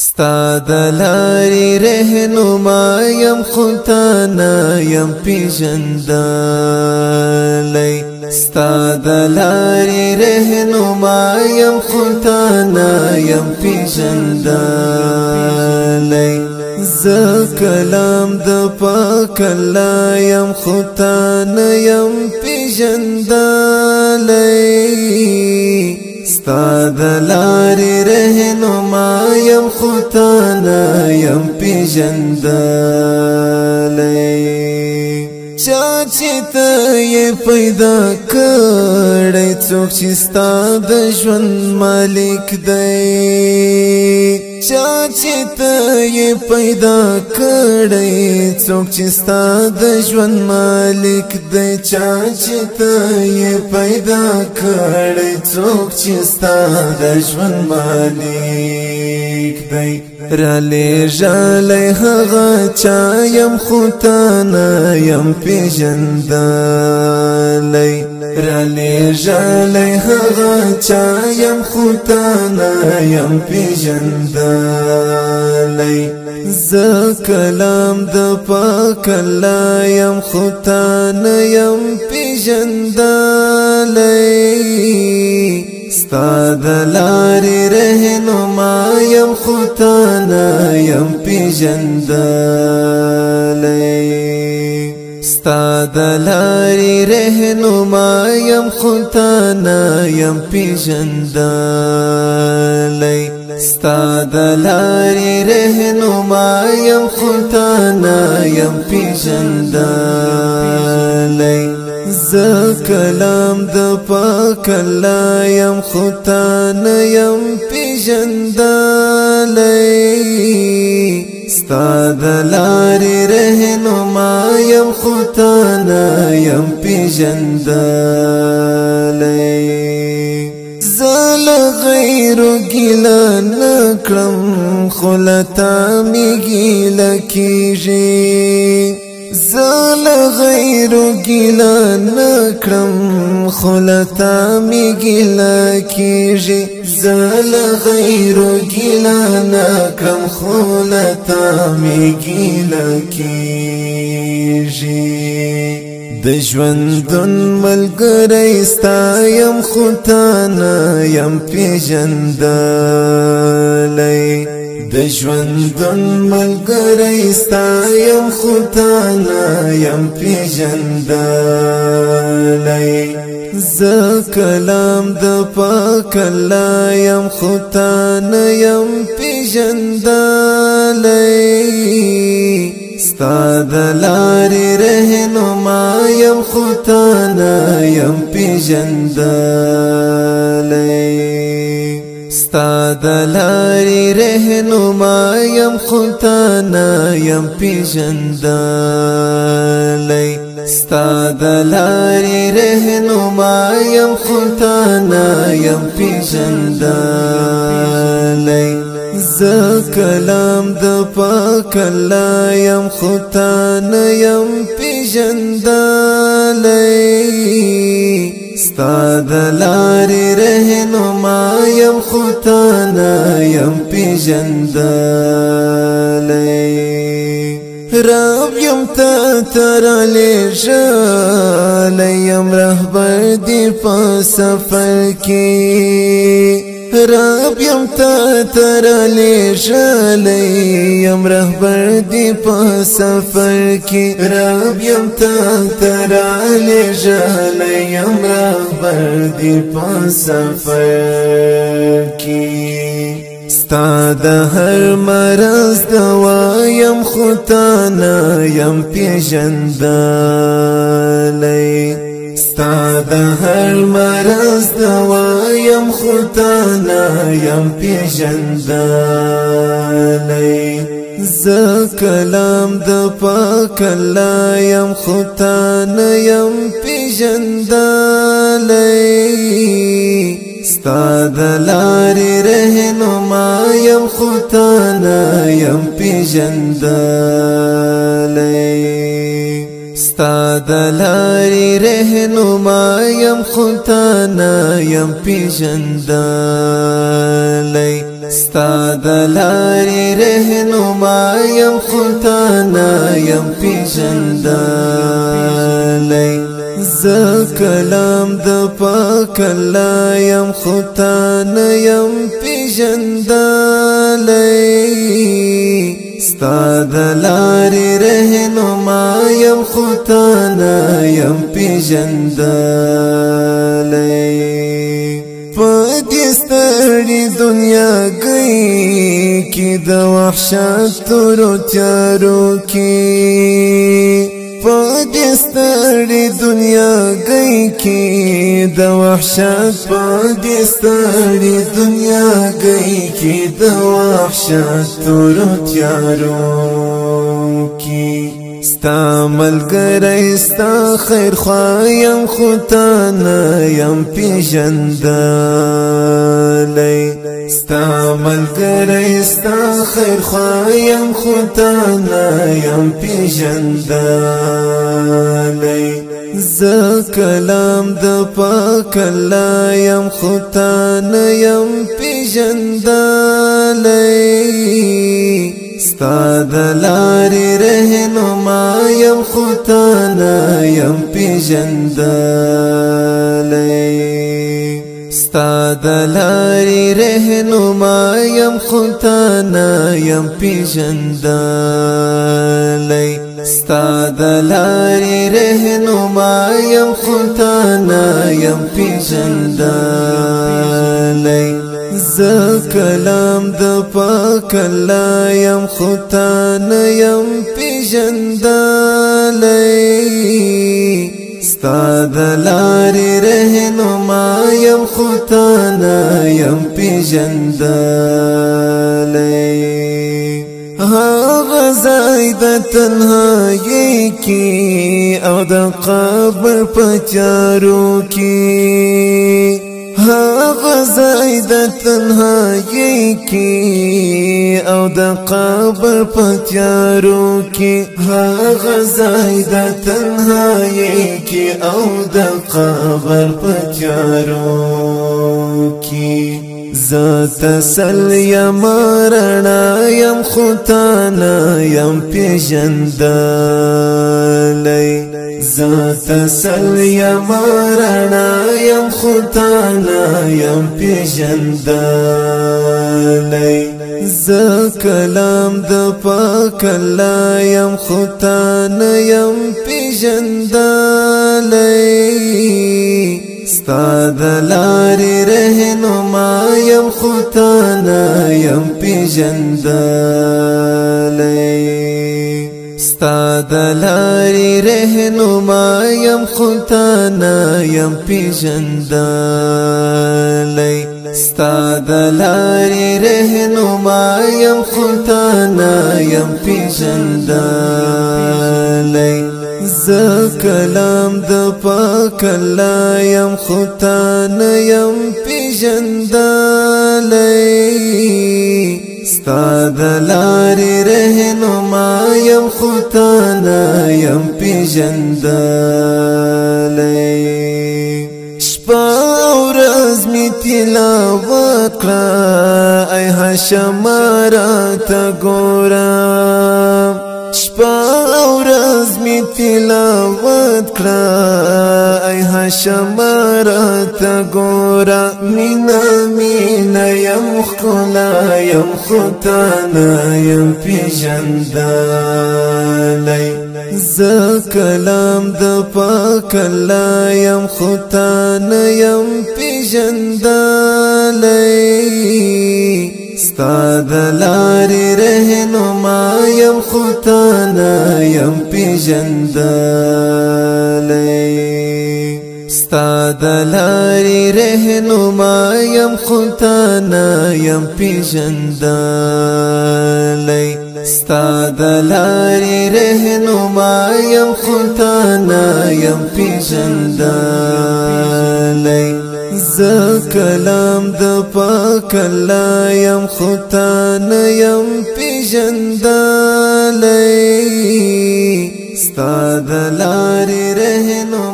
ستا دلاری رهنمایم خودتانا یم پیژندلی ستا دلاری رهنمایم خودتانا یم پیژندلی ز کلام د پاک الله یم خودتانا یم پیژندلی ستا دلاری رهنمایم خودتانا یم پیژندلی چا چې ته یې پیدا کړی څوک چې ستا د ژوند مالک دی چا چې ته یې پیدا کړی څوک چې ستا د ژوند مالک دی چا چې ته یې پیدا کړی څوک چې ستا د ژوند مالک دی را لېږلی هغه چا یم خودتانا یم پیژندلی را لېږلی هغه چا یم خودتانا یم پیژندلی زه کلام د پاک الله یم خودتانا یم پیژندلی ستا دلاری رهنمایم خودتانا یم پیژندلی ستا دلاری رهنمایم خودتانا یم پیژندلی ستا دلاری رهنمایم خودتانا یم پیژندلی ز کلام د پاک الله یم خودتانا یم پیژندلی ستا دلاری رهنمایم خودتانا یم پیژندلی زل غیرو گیله نکړم خو لتا می گیله کیږي زل غیرو گیله نکړم خو لتا می گیله کیږي زل غیرو گیله نکړم خو لتا می گیله کیږي د ژوندون ملګری ستا یم خودتانا یم پیژندلی د ژوندون ملګری ستا یم خودتانا یم پیژندلی زه کلام د پاک الله یم خودتانا یم پیژندلی ستا دلاری رهنمایم خودتانا یم پیژندلی ستا دلاری رهنمایم خودتانا یم پیژندلی ستا دلاری رهنمایم خودتانا یم پیژندلی ز کلام د پاک الله یم خودتانا یم پیژندلی ستا دلاری رهنمایم خودتانا یم پیژندلی رب یم تا ترا لېږلی یم رهبر دی په سفر کې رب یم تا ترا لېږلی یم رهبر دی په سفر کې رب یم تا ترا لېږلی یم رهبر دی په سفر کې ستا د هر مرض دوا یم خودتانا یم پیژندلی ستا د هر مرض دوا یم خودتانا یم پیژندلی زه کلام د پاک الله یم خودتانا یم پیژندلی ستا دلاری رهنمایم خودتانا یم پیژندلی ستا دلاری رهنمایم خودتانا یم پیژندلی ستا د لارې رهنما یم خو تا نه یم پیژندلی زه کلام د پاک الله یم خو تا نه یم پیژندلی ستا د لارې رهنما یم خو تا نه یم پیژندلی په دې ستړې دنیا کې د وحشت تورو تیارو کې په دې ستړې دنیا کې د وحشت په دې ستړې دنیا کې د وحشت تورو تیارو کې ستا ملګری ستا خیر خوا یم خو تا نه یم پیژندلی ستا ملګری ستا خیر خوا یم خو تا نه یم پیژندلی زه کلام د پاک الله یم خو تا نه یم پیژندلی ستا د لارې رهنما یم خو تا نه یم پیژندلی ستا د لارې رهنما یم خو تا نه یم پیژندلی ستا د لارې رهنما یم خو تا نه یم پیژندلی زه کلام د پاک الله یم خو تا نه یم پیژندلی ستا د لارې رهنما یم خو تا نه یم پیژندلی هغه ځای د تنهایۍ کې او د قبر په تیارو کې هغه ځای د تنهایۍ کې او د قبر په تیارو کې هغه ځای د تنهایۍ کې او د قبر په تیارو کې زه تسلی یم رڼا یم خو تا نه یم پیژندلی زه تسلی یم رڼا یم خو تا نه یم پیژندلی زه کلام د پاک الله یم خو تا نه یم پیژندلی ستا د لارې رهنما یم خو تا نه یم پیژندلی ستا د لارې رهنما یم خو تا نه یم پیژندلی ستا د لارې رهنما یم خو تا نه یم پیژندلی زه کلام د پاک الله یم خو تا نه یم پیژندلی ستا د لارې رهنما یم خو تا نه یم پیژندلی شپه او ورځ می تلاوت کړه ای هاشم راته ګوره شپه او ورځ می تلاوت کړه ای هاشم راته ګوره مینا مینا یم ښکلا یم خو تا نه یم پیژندلی زه کلام د پاک الله یم خو تا نه یم پیژندلی ستا د لارې رهنما یم خو تا نه یم پیژندلی ستا د لارې رهنما یم خو تا نه یم پیژندلی ستا د لارې رهنما یم خو تا نه یم پیژندلی زه کلام د پاک الله یم خو تا نه یم پیژندلی ستا د لارې رهنما